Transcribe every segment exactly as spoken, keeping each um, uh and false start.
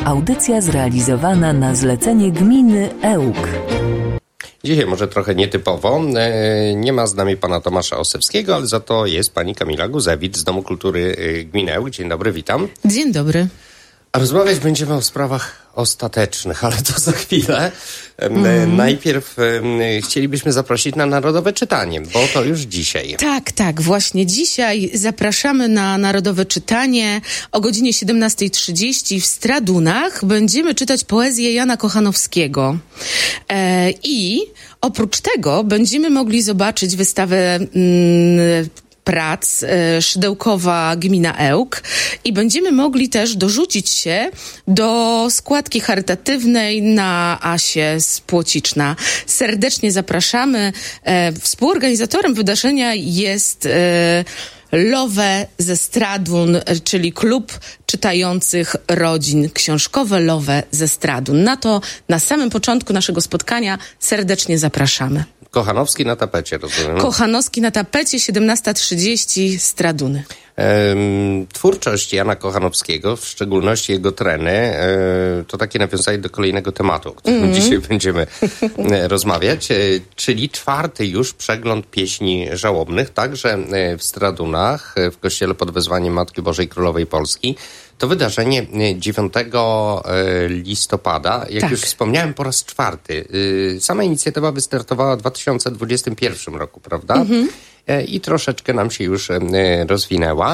Audycja zrealizowana na zlecenie gminy Ełk. Dzisiaj może trochę nietypowo. Nie ma z nami pana Tomasza Osewskiego, ale za to jest pani Kamila Guzewicz z Domu Kultury Gminy Ełk. Dzień dobry, witam. Dzień dobry. A rozmawiać będziemy o sprawach ostatecznych, ale to za chwilę. Mm. Najpierw chcielibyśmy zaprosić na Narodowe Czytanie, bo to już dzisiaj. Tak, tak, właśnie dzisiaj zapraszamy na Narodowe Czytanie o godzinie siedemnasta trzydzieści w Stradunach. Będziemy czytać poezję Jana Kochanowskiego. E, I oprócz tego będziemy mogli zobaczyć wystawę mm, prac e, Szydełkowa Gmina Ełk i będziemy mogli też dorzucić się do składki charytatywnej na Asię z Płociczna. Serdecznie zapraszamy. E, współorganizatorem wydarzenia jest e, Lowe ze Stradun, czyli klub czytających rodzin, książkowe Lowe ze Stradun. Na to na samym początku naszego spotkania serdecznie zapraszamy. Kochanowski na tapecie, rozumiem. Kochanowski na tapecie, siedemnasta trzydzieści, Straduny. Ehm, twórczość Jana Kochanowskiego, w szczególności jego treny, e, to takie nawiązanie do kolejnego tematu, o którym mm. dzisiaj będziemy e, rozmawiać, e, czyli czwarty już przegląd pieśni żałobnych, także e, w Stradunach, e, w kościele pod wezwaniem Matki Bożej Królowej Polski. To wydarzenie dziewiątego listopada, jak tak. już wspomniałem, po raz czwarty. Sama inicjatywa wystartowała w dwa tysiące dwudziestym pierwszym roku, prawda? Mm-hmm. I troszeczkę nam się już rozwinęła.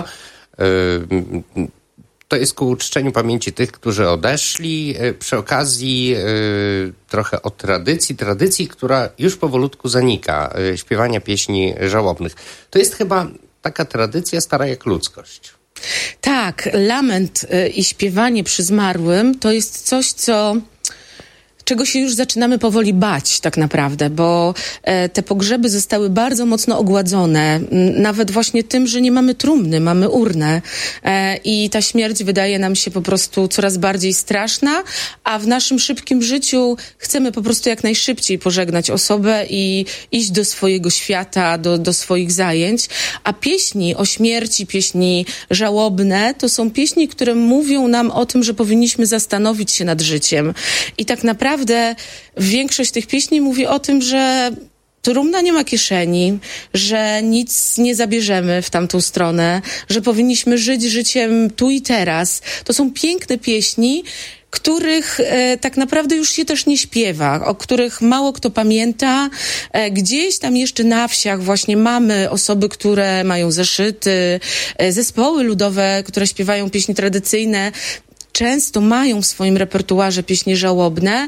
To jest ku uczczeniu pamięci tych, którzy odeszli. Przy okazji trochę o tradycji, tradycji, która już powolutku zanika, śpiewania pieśni żałobnych. To jest chyba taka tradycja stara jak ludzkość. Tak, lament y, i śpiewanie przy zmarłym to jest coś, co... czego się już zaczynamy powoli bać tak naprawdę, bo e, te pogrzeby zostały bardzo mocno ogładzone, m, nawet właśnie tym, że nie mamy trumny, mamy urnę e, i ta śmierć wydaje nam się po prostu coraz bardziej straszna, a w naszym szybkim życiu chcemy po prostu jak najszybciej pożegnać osobę i iść do swojego świata, do, do swoich zajęć, a pieśni o śmierci, pieśni żałobne, to są pieśni, które mówią nam o tym, że powinniśmy zastanowić się nad życiem i tak naprawdę Naprawdę większość tych pieśni mówi o tym, że trumna nie ma kieszeni, że nic nie zabierzemy w tamtą stronę, że powinniśmy żyć życiem tu i teraz. To są piękne pieśni, których e, tak naprawdę już się też nie śpiewa, o których mało kto pamięta. E, gdzieś tam jeszcze na wsiach właśnie mamy osoby, które mają zeszyty, e, zespoły ludowe, które śpiewają pieśni tradycyjne. Często mają w swoim repertuarze pieśni żałobne,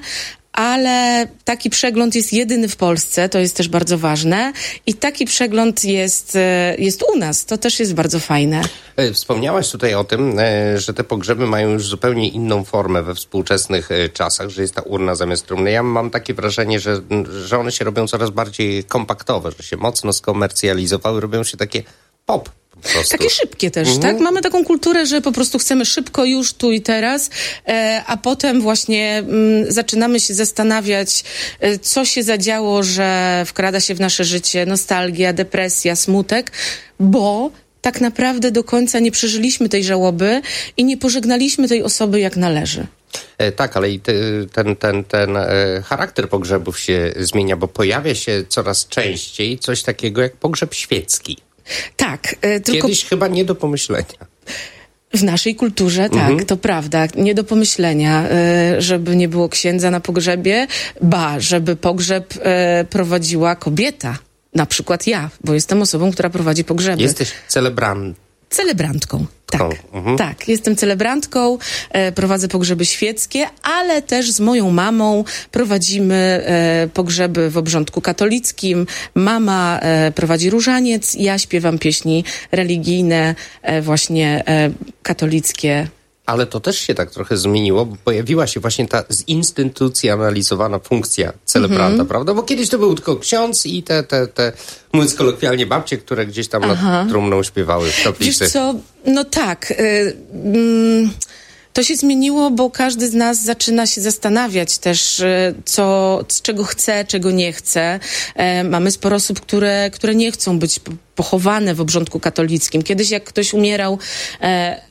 ale taki przegląd jest jedyny w Polsce, to jest też bardzo ważne i taki przegląd jest, jest u nas, to też jest bardzo fajne. Wspomniałaś tutaj o tym, że te pogrzeby mają już zupełnie inną formę we współczesnych czasach, że jest ta urna zamiast trumny. Ja mam takie wrażenie, że, że one się robią coraz bardziej kompaktowe, że się mocno skomercjalizowały, robią się takie pop. Takie szybkie też, mhm. tak? Mamy taką kulturę, że po prostu chcemy szybko już, tu i teraz, e, a potem właśnie m, zaczynamy się zastanawiać, e, co się zadziało, że wkrada się w nasze życie nostalgia, depresja, smutek, bo tak naprawdę do końca nie przeżyliśmy tej żałoby i nie pożegnaliśmy tej osoby jak należy. E, tak, ale i te, ten, ten, ten e, charakter pogrzebów się zmienia, bo pojawia się coraz częściej coś takiego jak pogrzeb świecki. Tak. Y, tylko... Kiedyś chyba nie do pomyślenia. W naszej kulturze, tak, mhm. to prawda. Nie do pomyślenia, y, żeby nie było księdza na pogrzebie, ba, żeby pogrzeb y, prowadziła kobieta. Na przykład ja, bo jestem osobą, która prowadzi pogrzeby. Jesteś celebrant. Celebrantką, tak. Mhm. Tak, jestem celebrantką, e, prowadzę pogrzeby świeckie, ale też z moją mamą prowadzimy e, pogrzeby w obrządku katolickim. Mama e, prowadzi różaniec, ja śpiewam pieśni religijne, e, właśnie e, katolickie. Ale to też się tak trochę zmieniło, bo pojawiła się właśnie ta zinstytucjonalizowana funkcja celebranta, mm-hmm. prawda? Bo kiedyś to był tylko ksiądz i te, te, te mówiąc kolokwialnie, babcie, które gdzieś tam Aha. nad trumną śpiewały w kaplicy. Wiesz co, no tak... Y- mm. To się zmieniło, bo każdy z nas zaczyna się zastanawiać też, co, czego chce, czego nie chce. E, mamy sporo osób, które, które nie chcą być pochowane w obrządku katolickim. Kiedyś jak ktoś umierał e,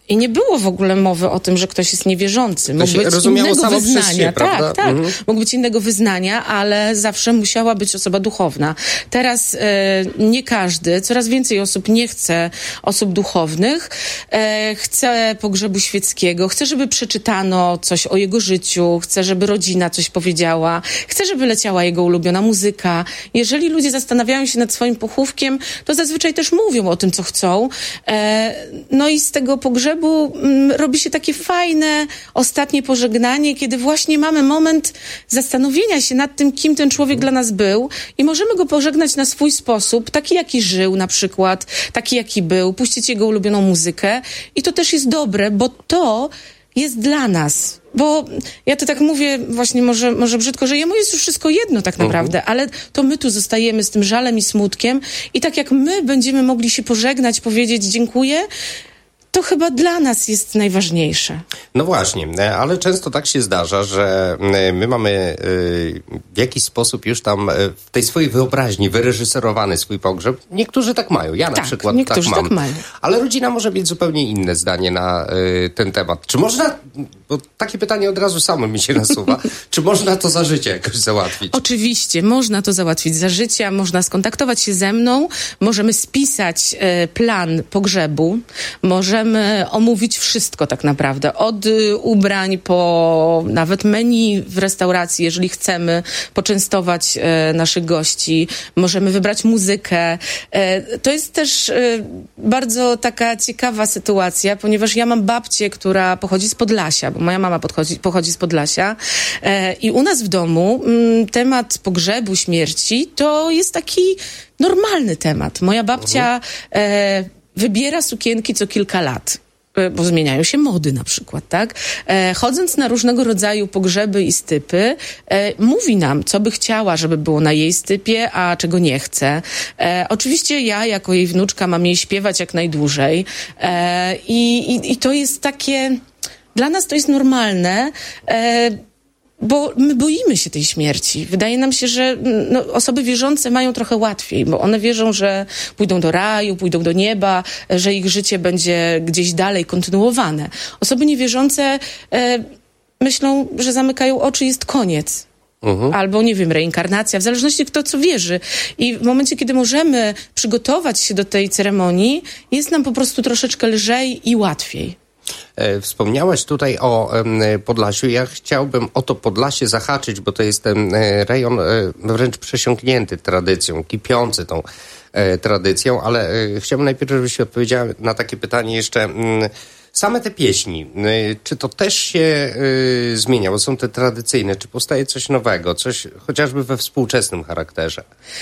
I nie było w ogóle mowy o tym, że ktoś jest niewierzący. To Mógł się być rozumiało innego samo przez wyznania. się, prawda? Tak, tak. Mhm. Mógł być innego wyznania, ale zawsze musiała być osoba duchowna. Teraz e, nie każdy, coraz więcej osób nie chce osób duchownych, e, chce pogrzebu świeckiego, chce, żeby przeczytano coś o jego życiu, chce, żeby rodzina coś powiedziała, chce, żeby leciała jego ulubiona muzyka. Jeżeli ludzie zastanawiają się nad swoim pochówkiem, to zazwyczaj też mówią o tym, co chcą. E, no i z tego pogrzebu m, robi się takie fajne, ostatnie pożegnanie, kiedy właśnie mamy moment zastanowienia się nad tym, kim ten człowiek dla nas był i możemy go pożegnać na swój sposób, taki jaki żył na przykład, taki jaki był, puścić jego ulubioną muzykę i to też jest dobre, bo to jest dla nas. Bo ja to tak mówię właśnie może, może brzydko, że jemu jest już wszystko jedno tak naprawdę, uh-huh. ale to my tu zostajemy z tym żalem i smutkiem i tak jak my będziemy mogli się pożegnać, powiedzieć dziękuję, to chyba dla nas jest najważniejsze. No właśnie, ale często tak się zdarza, że my mamy w jakiś sposób już tam w tej swojej wyobraźni wyreżyserowany swój pogrzeb. Niektórzy tak mają, ja na tak, przykład niektórzy tak mam. Tak mają. Ale rodzina może mieć zupełnie inne zdanie na ten temat. Czy można, bo takie pytanie od razu samo mi się nasuwa, czy można to za życie jakoś załatwić? Oczywiście, można to załatwić za życia, można skontaktować się ze mną, możemy spisać plan pogrzebu, możemy omówić wszystko tak naprawdę, od y, ubrań po nawet menu w restauracji, jeżeli chcemy poczęstować e, naszych gości, możemy wybrać muzykę. E, to jest też e, bardzo taka ciekawa sytuacja, ponieważ ja mam babcię, która pochodzi z Podlasia, bo moja mama podchodzi, pochodzi z Podlasia e, i u nas w domu m, temat pogrzebu, śmierci to jest taki normalny temat. Moja babcia e, wybiera sukienki co kilka lat, bo zmieniają się mody na przykład, tak? E, chodząc na różnego rodzaju pogrzeby i stypy, e, mówi nam, co by chciała, żeby było na jej stypie, a czego nie chce. E, oczywiście ja, jako jej wnuczka, mam jej śpiewać jak najdłużej. E, i, i, I to jest takie... Dla nas to jest normalne, e, bo my boimy się tej śmierci. Wydaje nam się, że no, osoby wierzące mają trochę łatwiej, bo one wierzą, że pójdą do raju, pójdą do nieba, że ich życie będzie gdzieś dalej kontynuowane. Osoby niewierzące e, myślą, że zamykają oczy, jest koniec. Uh-huh. Albo, nie wiem, reinkarnacja, w zależności kto co wierzy. I w momencie, kiedy możemy przygotować się do tej ceremonii, jest nam po prostu troszeczkę lżej i łatwiej. Wspomniałaś tutaj o Podlasiu. Ja chciałbym o to Podlasie zahaczyć, bo to jest ten rejon wręcz przesiąknięty tradycją, kipiący tą tradycją, ale chciałbym najpierw, żebyś odpowiedziała na takie pytanie jeszcze. Same te pieśni, czy to też się zmienia, bo są te tradycyjne, czy powstaje coś nowego, coś chociażby we współczesnym charakterze?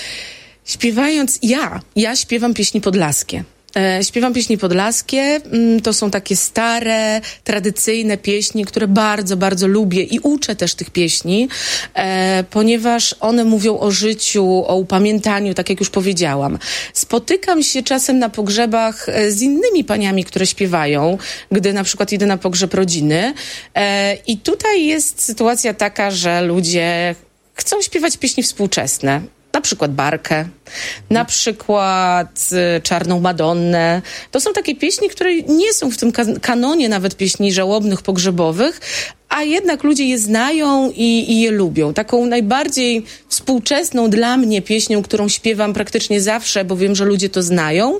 Śpiewając, ja, ja śpiewam pieśni podlaskie. E, śpiewam pieśni podlaskie, to są takie stare, tradycyjne pieśni, które bardzo, bardzo lubię i uczę też tych pieśni, e, ponieważ one mówią o życiu, o upamiętaniu, tak jak już powiedziałam. Spotykam się czasem na pogrzebach z innymi paniami, które śpiewają, gdy na przykład idę na pogrzeb rodziny e, i tutaj jest sytuacja taka, że ludzie chcą śpiewać pieśni współczesne. Na przykład Barkę, na przykład y, Czarną Madonnę. To są takie pieśni, które nie są w tym kan- kanonie nawet pieśni żałobnych, pogrzebowych, a jednak ludzie je znają i, i je lubią. Taką najbardziej współczesną dla mnie pieśnią, którą śpiewam praktycznie zawsze, bo wiem, że ludzie to znają,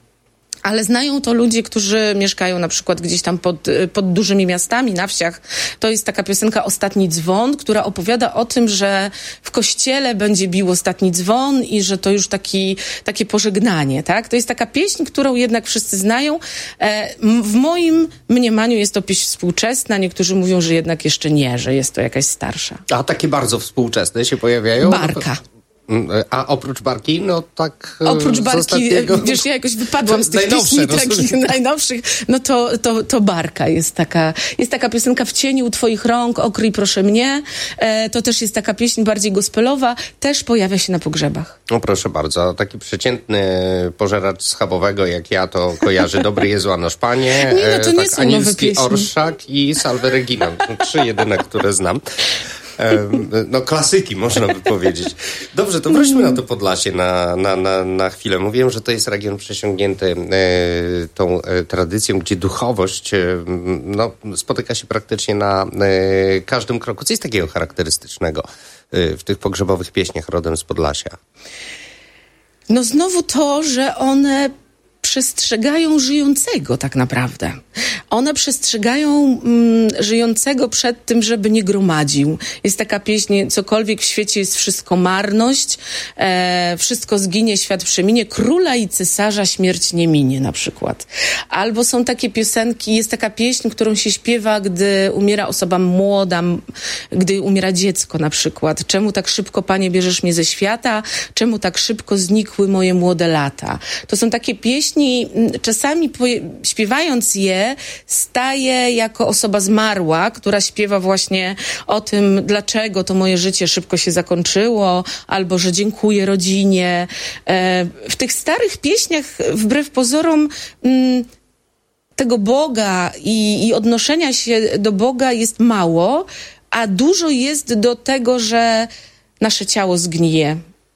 ale znają to ludzie, którzy mieszkają na przykład gdzieś tam pod, pod dużymi miastami, na wsiach. To jest taka piosenka Ostatni dzwon, która opowiada o tym, że w kościele będzie bił ostatni dzwon i że to już taki, takie pożegnanie, tak? To jest taka pieśń, którą jednak wszyscy znają. E, w moim mniemaniu jest to pieśń współczesna. Niektórzy mówią, że jednak jeszcze nie, że jest to jakaś starsza. A takie bardzo współczesne się pojawiają? Barka. A oprócz Barki, no tak... Oprócz Barki, ostatniego... wiesz, ja jakoś wypadłam z tych pieśni no, takich najnowszych, no to, to, to Barka jest taka, jest taka piosenka W cieniu twoich rąk, okryj proszę mnie, e, to też jest taka pieśń bardziej gospelowa, też pojawia się na pogrzebach. No proszę bardzo, taki przeciętny pożeracz schabowego jak ja to kojarzy Dobry Jezu, Anosz Panie, nie, no to nie tak, są nowe Anielski pieśni. Orszak i Salve Regina, to trzy jedyne, które znam. No klasyki, można by powiedzieć. Dobrze, to wróćmy na to Podlasie na, na, na, na chwilę. Mówiłem, że to jest region przesiągnięty e, tą e, tradycją, gdzie duchowość e, no, spotyka się praktycznie na e, każdym kroku. Co jest takiego charakterystycznego e, w tych pogrzebowych pieśniach rodem z Podlasia? No znowu to, że one przestrzegają żyjącego tak naprawdę. One przestrzegają mm, żyjącego przed tym, żeby nie gromadził. Jest taka pieśń, cokolwiek w świecie jest wszystko marność, e, wszystko zginie, świat przeminie, króla i cesarza śmierć nie minie na przykład. Albo są takie piosenki, jest taka pieśń, którą się śpiewa, gdy umiera osoba młoda, gdy umiera dziecko na przykład. Czemu tak szybko, Panie, bierzesz mnie ze świata? Czemu tak szybko znikły moje młode lata? To są takie pieśni, czasami poje- śpiewając je, staje jako osoba zmarła, która śpiewa właśnie o tym, dlaczego to moje życie szybko się zakończyło, albo że dziękuję rodzinie. E, w tych starych pieśniach, wbrew pozorom, m, tego Boga i, i odnoszenia się do Boga jest mało, a dużo jest do tego, że nasze ciało zgnije.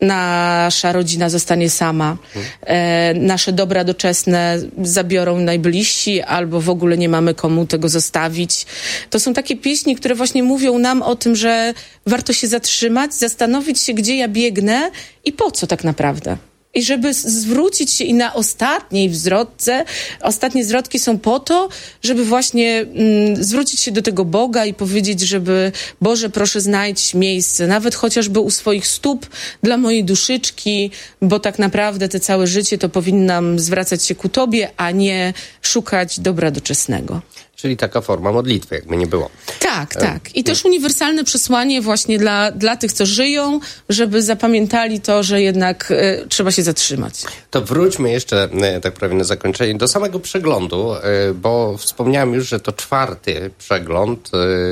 Nasza rodzina zostanie sama, e, nasze dobra doczesne zabiorą najbliżsi, albo w ogóle nie mamy komu tego zostawić. To są takie pieśni, które właśnie mówią nam o tym, że warto się zatrzymać, zastanowić się, gdzie ja biegnę i po co tak naprawdę. I żeby zwrócić się i na ostatniej zwrotce, ostatnie zwrotki są po to, żeby właśnie mm, zwrócić się do tego Boga i powiedzieć, żeby Boże, proszę znajdź miejsce, nawet chociażby u swoich stóp dla mojej duszyczki, bo tak naprawdę te całe życie to powinnam zwracać się ku Tobie, a nie szukać dobra doczesnego. Czyli taka forma modlitwy, jakby nie było. Tak, tak. I też uniwersalne przesłanie właśnie dla, dla tych, co żyją, żeby zapamiętali to, że jednak y, trzeba się zatrzymać. To wróćmy jeszcze, y, tak prawie na zakończenie, do samego przeglądu, y, bo wspomniałem już, że to czwarty przegląd,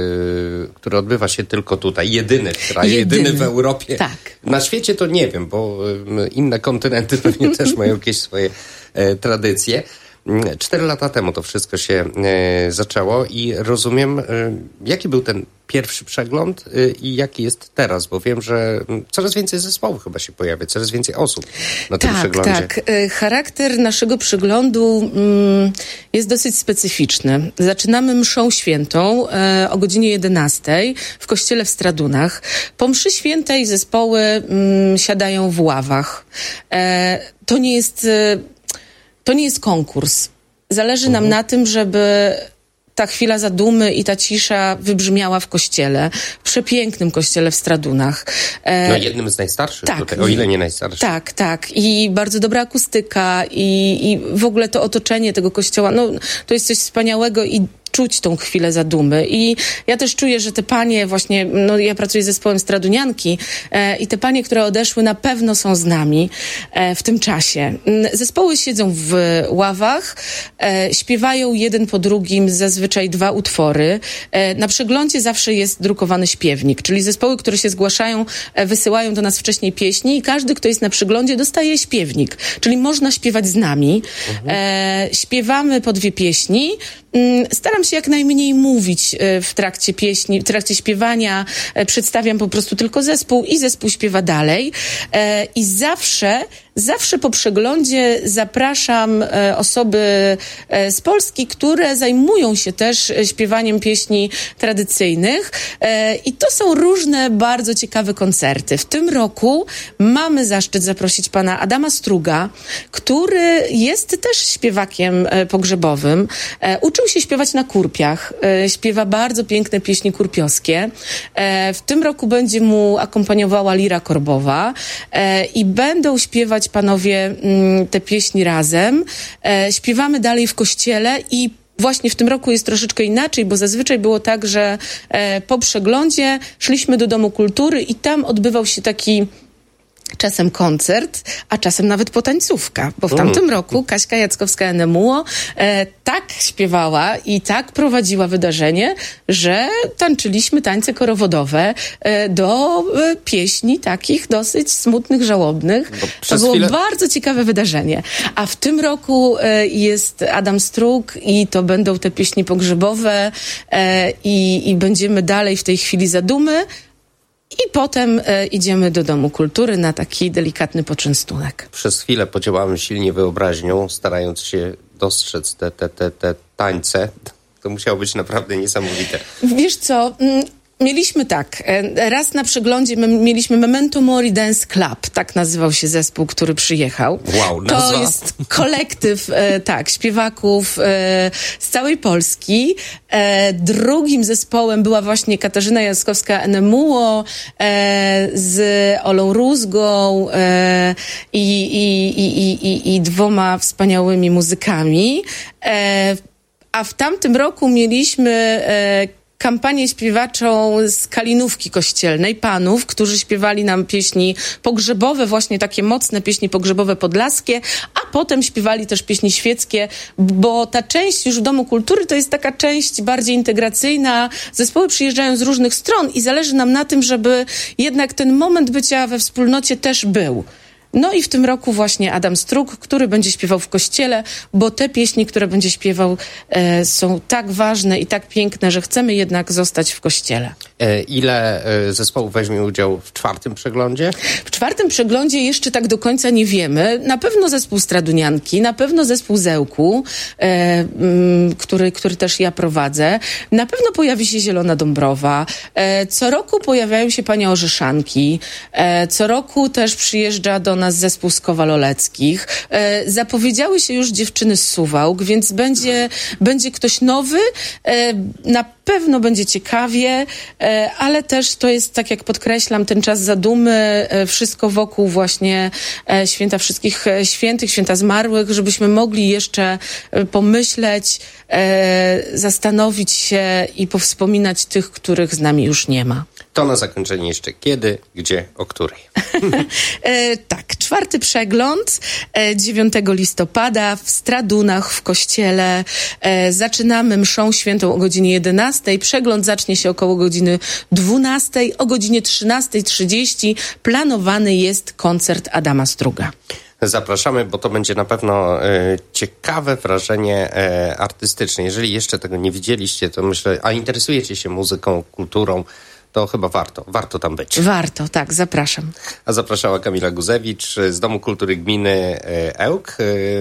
y, który odbywa się tylko tutaj. Jedyny w kraju, jedyny, jedyny w Europie. Tak. Na świecie to nie wiem, bo y, inne kontynenty pewnie też mają jakieś swoje y, tradycje. Cztery lata temu to wszystko się e, zaczęło i rozumiem, e, jaki był ten pierwszy przegląd e, i jaki jest teraz, bo wiem, że coraz więcej zespołów chyba się pojawia, coraz więcej osób na tym tak, przeglądzie. Tak, tak. Charakter naszego przeglądu mm, jest dosyć specyficzny. Zaczynamy mszą świętą e, o godzinie jedenastej w kościele w Stradunach. Po mszy świętej zespoły mm, siadają w ławach. E, to nie jest... E, To nie jest konkurs. Zależy nam na tym, żeby ta chwila zadumy i ta cisza wybrzmiała w kościele, w przepięknym kościele w Stradunach. E, no jednym z najstarszych tak, tutaj, o ile nie najstarszych. Tak, tak. I bardzo dobra akustyka i, i w ogóle to otoczenie tego kościoła, no to jest coś wspaniałego i czuć tą chwilę zadumy. I ja też czuję, że te panie właśnie, no ja pracuję z zespołem Stradunianki e, i te panie, które odeszły, na pewno są z nami e, w tym czasie. Zespoły siedzą w ławach, e, śpiewają jeden po drugim zazwyczaj dwa utwory. E, na przeglądzie zawsze jest drukowany śpiewnik, czyli zespoły, które się zgłaszają, e, wysyłają do nas wcześniej pieśni i każdy, kto jest na przeglądzie, dostaje śpiewnik, czyli można śpiewać z nami. Mhm. E, śpiewamy po dwie pieśni. Staram się jak najmniej mówić w trakcie pieśni, w trakcie śpiewania. Przedstawiam po prostu tylko zespół i zespół śpiewa dalej. I zawsze, zawsze po przeglądzie zapraszam osoby z Polski, które zajmują się też śpiewaniem pieśni tradycyjnych. I to są różne bardzo ciekawe koncerty. W tym roku mamy zaszczyt zaprosić pana Adama Struga, który jest też śpiewakiem pogrzebowym. Uczył się śpiewać na kurpiach. E, śpiewa bardzo piękne pieśni kurpiowskie. E, w tym roku będzie mu akompaniowała lira korbowa e, i będą śpiewać panowie m, te pieśni razem. E, śpiewamy dalej w kościele i właśnie w tym roku jest troszeczkę inaczej, bo zazwyczaj było tak, że e, po przeglądzie szliśmy do Domu Kultury i tam odbywał się taki czasem koncert, a czasem nawet potańcówka, bo w tamtym roku Kaśka Jackowska-N M U O e, tak śpiewała i tak prowadziła wydarzenie, że tańczyliśmy tańce korowodowe e, do e, pieśni takich dosyć smutnych, żałobnych. To było chwilę... bardzo ciekawe wydarzenie. A w tym roku e, jest Adam Strug i to będą te pieśni pogrzebowe e, i, i będziemy dalej w tej chwili zadumy, i potem e, idziemy do Domu Kultury na taki delikatny poczęstunek. Przez chwilę podziałałem silnie wyobraźnią, starając się dostrzec te, te, te, te tańce. To musiało być naprawdę niesamowite. Wiesz co... Mm, Mieliśmy tak, raz na przeglądzie mieliśmy Memento Mori Dance Club, tak nazywał się zespół, który przyjechał. Wow, nazwa. To jest kolektyw, e, tak, śpiewaków e, z całej Polski. E, drugim zespołem była właśnie Katarzyna Jaskowska-Enemuło e, z Olą Rózgą e, i, i, i, i, i dwoma wspaniałymi muzykami. E, a w tamtym roku mieliśmy e, kampanię śpiewaczą z Kalinówki Kościelnej, panów, którzy śpiewali nam pieśni pogrzebowe, właśnie takie mocne pieśni pogrzebowe podlaskie, a potem śpiewali też pieśni świeckie, bo ta część już w Domu Kultury to jest taka część bardziej integracyjna. Zespoły przyjeżdżają z różnych stron i zależy nam na tym, żeby jednak ten moment bycia we wspólnocie też był. No i w tym roku właśnie Adam Strug, który będzie śpiewał w kościele, bo te pieśni, które będzie śpiewał, e, są tak ważne i tak piękne, że chcemy jednak zostać w kościele. E, ile e, zespołów weźmie udział w czwartym przeglądzie? W czwartym przeglądzie jeszcze tak do końca nie wiemy. Na pewno zespół Stradunianki, na pewno zespół Zełku, e, m, który, który też ja prowadzę. Na pewno pojawi się Zielona Dąbrowa. E, co roku pojawiają się Panie Orzeszanki. E, co roku też przyjeżdża do nas zespół z Kowaloleckich. E, zapowiedziały się już dziewczyny z Suwałk, więc będzie, będzie ktoś nowy. E, na pewno będzie ciekawie, e, ale też to jest, tak jak podkreślam, ten czas zadumy, e, wszystko wokół właśnie e, Święta Wszystkich Świętych, Święta Zmarłych, żebyśmy mogli jeszcze e, pomyśleć, e, zastanowić się i powspominać tych, których z nami już nie ma. To na zakończenie jeszcze kiedy, gdzie, o której? e, tak, czwarty przegląd, e, dziewiątego listopada w Stradunach w kościele. E, zaczynamy mszą świętą o godzinie jedenastej. Przegląd zacznie się około godziny dwunastej. O godzinie trzynastej trzydzieści planowany jest koncert Adama Struga. Zapraszamy, bo to będzie na pewno e, ciekawe wrażenie e, artystyczne. Jeżeli jeszcze tego nie widzieliście, to myślę, a interesujecie się muzyką, kulturą, to chyba warto, warto tam być. Warto, tak, zapraszam. A zapraszała Kamila Guzewicz z Domu Kultury Gminy Ełk.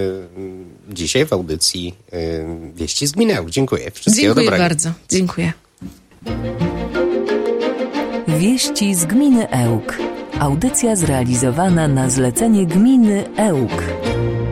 Dzisiaj w audycji Wieści z Gminy Ełk. Dziękuję. Wszystkiego Dziękuję dobrego. bardzo. Dziękuję. Wieści z Gminy Ełk. Audycja zrealizowana na zlecenie Gminy Ełk.